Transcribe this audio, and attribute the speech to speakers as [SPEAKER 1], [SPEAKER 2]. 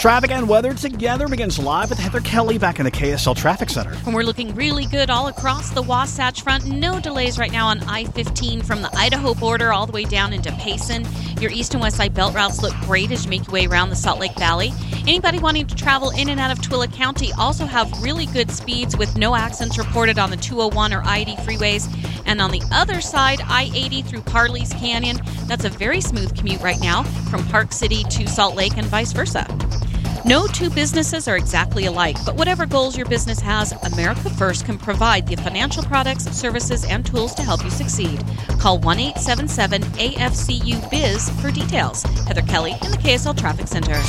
[SPEAKER 1] Traffic and weather together begins live with Heather Kelly back in the KSL Traffic Center.
[SPEAKER 2] And we're looking really good all across the Wasatch Front. No delays right now on I-15 from the Idaho border all the way down into Payson. Your east and west side belt routes look great as you make your way around the Salt Lake Valley. Anybody wanting to travel in and out of Tooele County also have really good speeds with no accidents reported on the 201 or I-80 freeways. And on the other side, I-80 through Parley's Canyon, that's a very smooth commute right now from Park City to Salt Lake and vice versa. No two businesses are exactly alike, but whatever goals your business has, America First can provide the financial products, services, and tools to help you succeed. Call 1-877-AFCU-BIZ for details. Heather Kelly in the KSL Traffic Center.